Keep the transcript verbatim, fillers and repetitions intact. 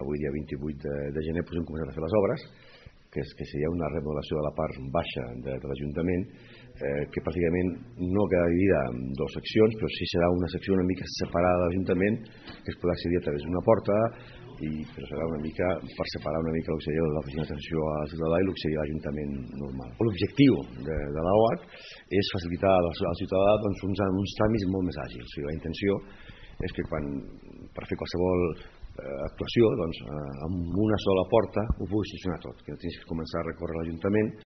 avui dia vint-i-vuit de gener hem començat a fer les obres, que seria una remodelació de la part baixa de l'Ajuntament, que pràcticament no queda dividida en dues seccions, però sí serà una secció una mica separada de l'Ajuntament, que es podrà accedir a través d'una porta, però serà una mica per separar una mica el que seria l'oficina d'atenció al ciutadà i el que seria l'Ajuntament normal. L'objectiu de la O A C és facilitar al ciutadà uns tràmits molt més àgils. La intenció és que quan per fer qualsevol actuació amb una sola porta ho pugui gestionar tot, que no tinguis que començar a recórrer a l'Ajuntament.